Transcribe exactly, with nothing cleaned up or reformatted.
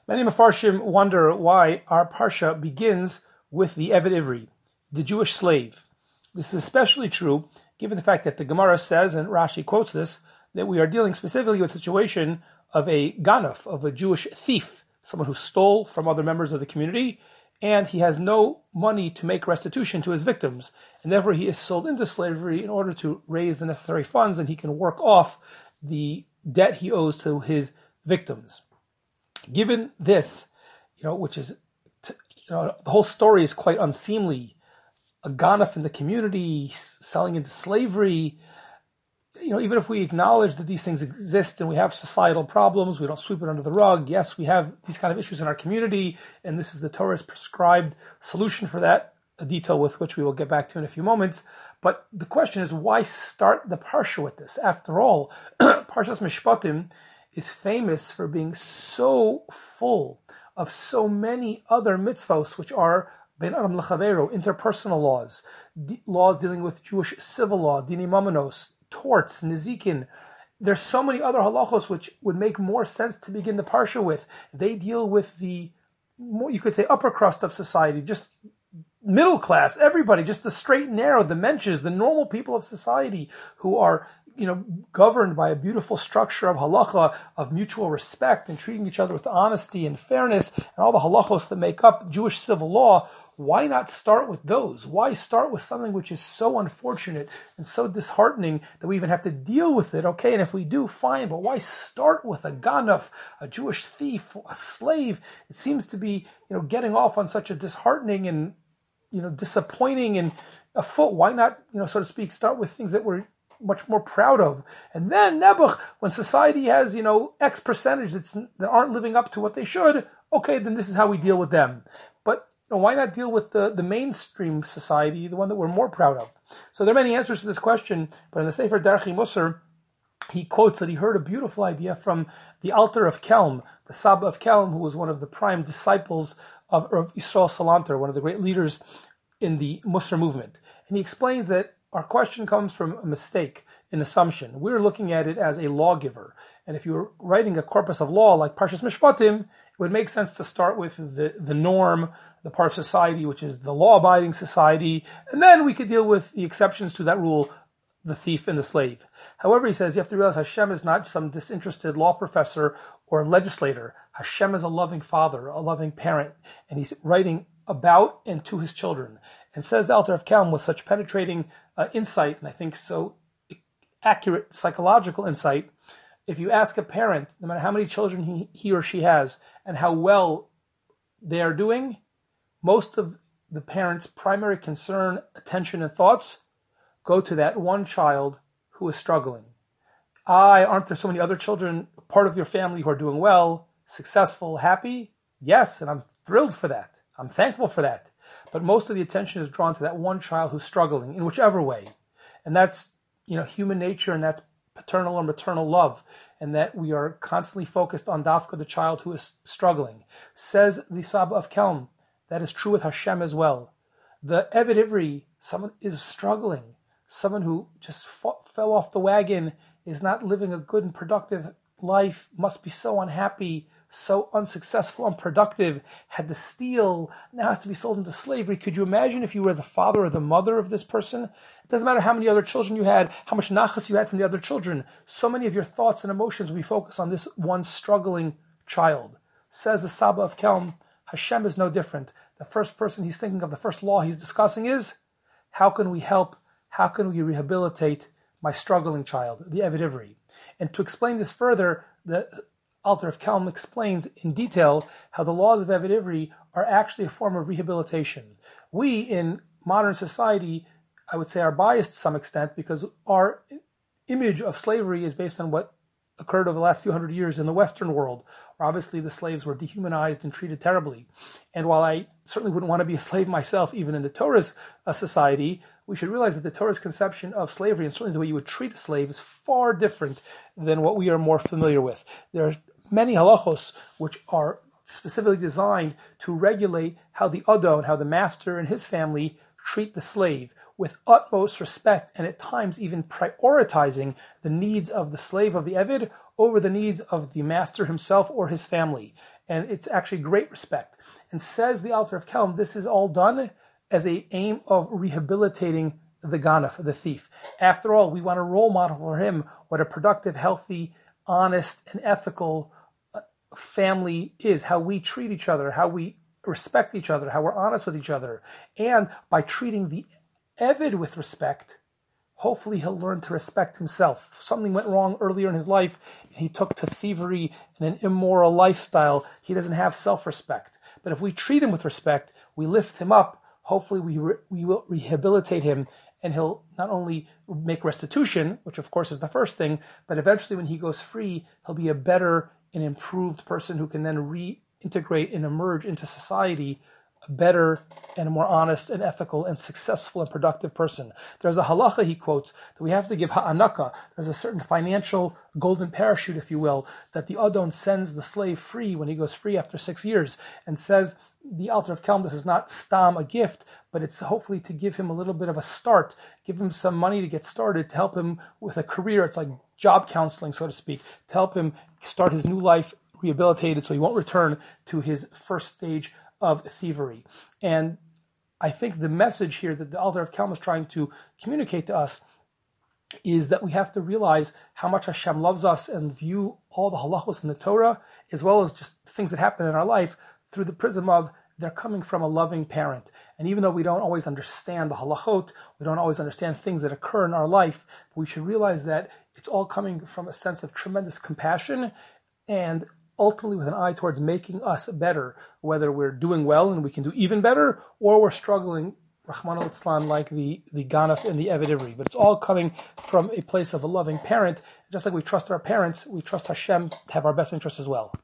Many Mefarshim wonder why our Parsha begins with the Eved Ivri, the Jewish slave. This is especially true given the fact that the Gemara says, and Rashi quotes this, that we are dealing specifically with the situation of a ganaf, of a Jewish thief, someone who stole from other members of the community, and he has no money to make restitution to his victims, and therefore he is sold into slavery in order to raise the necessary funds and he can work off the debt he owes to his victims. Given this, you know, which is, you know, the whole story is quite unseemly. A ganaf in the community, selling into slavery. You know, even if we acknowledge that these things exist and we have societal problems, we don't sweep it under the rug. Yes, we have these kind of issues in our community, and this is the Torah's prescribed solution for that, a detail with which we will get back to in a few moments. But the question is, why start the Parsha with this? After all, Parshas Mishpatim is famous for being so full of so many other mitzvos, which are Ben Adam L'Chavero, interpersonal laws, d- laws dealing with Jewish civil law, Dini Mamanos, torts, Nizikin. There's so many other halachos which would make more sense to begin the Parsha with. They deal with the, more, you could say, upper crust of society, just middle class, everybody, just the straight and narrow, the mensches, the normal people of society who are, you know, governed by a beautiful structure of halacha, of mutual respect and treating each other with honesty and fairness and all the halachos that make up Jewish civil law. Why not start with those? Why start with something which is so unfortunate and so disheartening that we even have to deal with it? Okay, and if we do, fine, but why start with a ganaf, a Jewish thief, a slave? It seems to be, you know, getting off on such a disheartening and, you know, disappointing and a foot. Why not, you know, so to speak, start with things that we're much more proud of? And then Nebuch, when society has, you know, X percentage that's, that aren't living up to what they should, okay, then this is how we deal with them. But you know, why not deal with the, the mainstream society, the one that we're more proud of? So there are many answers to this question, but in the Sefer Darchei Musar, he quotes that he heard a beautiful idea from the Alter of Kelm, the Saba of Kelm, who was one of the prime disciples of, of Yisrael Salanter, one of the great leaders in the Musar movement. And he explains that our question comes from a mistake, an assumption. We're looking at it as a lawgiver. And if you were writing a corpus of law like Parshas Mishpatim, it would make sense to start with the, the norm, the part of society, which is the law-abiding society, and then we could deal with the exceptions to that rule, the thief and the slave. However, he says you have to realize Hashem is not some disinterested law professor or legislator. Hashem is a loving father, a loving parent, and he's writing about and to his children. And says the Alter of Kelm with such penetrating uh, insight, and I think so accurate psychological insight, if you ask a parent, no matter how many children he, he or she has and how well they are doing, most of the parent's primary concern, attention, and thoughts go to that one child who is struggling. I, aren't there so many other children, part of your family, who are doing well, successful, happy? Yes, and I'm thrilled for that. I'm thankful for that. But most of the attention is drawn to that one child who's struggling in whichever way. And that's, you know, human nature, and that's paternal or maternal love, and that we are constantly focused on dafka, the child who is struggling. Says the Saba of Kelm, that is true with Hashem as well. The Eved Ivri, someone is struggling, someone who just fought, fell off the wagon, is not living a good and productive life, must be so unhappy, so unsuccessful, unproductive, had to steal, now has to be sold into slavery. Could you imagine if you were the father or the mother of this person? It doesn't matter how many other children you had, how much nachas you had from the other children. So many of your thoughts and emotions will be focused on this one struggling child. Says the Saba of Kelm, Hashem is no different. The first person he's thinking of, the first law he's discussing is, how can we help, how can we rehabilitate my struggling child, the Eved Ivri? And to explain this further, the Alter of Kelm explains in detail how the laws of Eved Ivri are actually a form of rehabilitation. We, in modern society, I would say are biased to some extent because our image of slavery is based on what occurred over the last few hundred years in the Western world, where obviously the slaves were dehumanized and treated terribly. And while I certainly wouldn't want to be a slave myself, even in the Torah's uh, society, we should realize that the Torah's conception of slavery, and certainly the way you would treat a slave, is far different than what we are more familiar with. There are many halachos which are specifically designed to regulate how the adon, how the master and his family treat the slave with utmost respect, and at times even prioritizing the needs of the slave of the Eved over the needs of the master himself or his family. and it's actually great respect. And says the Alter of Kelm, this is all done as a aim of rehabilitating the ganef, the thief. After all, we want a role model for him, what a productive, healthy, honest, and ethical family is, how we treat each other, how we respect each other, how we're honest with each other. And by treating the Eved with respect, hopefully he'll learn to respect himself. If something went wrong earlier in his life, and he took to thievery and an immoral lifestyle, he doesn't have self-respect. But if we treat him with respect, we lift him up, hopefully we re- we will rehabilitate him, and he'll not only make restitution, which of course is the first thing, but eventually when he goes free, he'll be a better and improved person who can then reintegrate and emerge into society a better and a more honest and ethical and successful and productive person. There's a halacha he quotes that we have to give ha'anaka. There's a certain financial golden parachute, if you will, that the Adon sends the slave free when he goes free after six years, and says the Alter of Kelm, this is not stam, a gift, but it's hopefully to give him a little bit of a start, give him some money to get started, to help him with a career. It's like job counseling, so to speak, to help him start his new life rehabilitated so he won't return to his first stage of thievery. And I think the message here that the Alter of Kelm is trying to communicate to us is that we have to realize how much Hashem loves us and view all the halachos in the Torah, as well as just things that happen in our life, through the prism of they're coming from a loving parent. And even though we don't always understand the halachot, we don't always understand things that occur in our life, we should realize that it's all coming from a sense of tremendous compassion, and ultimately with an eye towards making us better, whether we're doing well and we can do even better, or we're struggling, Rahman al-Islam, like the, the ganef and the Eved Ivri. But it's all coming from a place of a loving parent. Just like we trust our parents, we trust Hashem to have our best interests as well.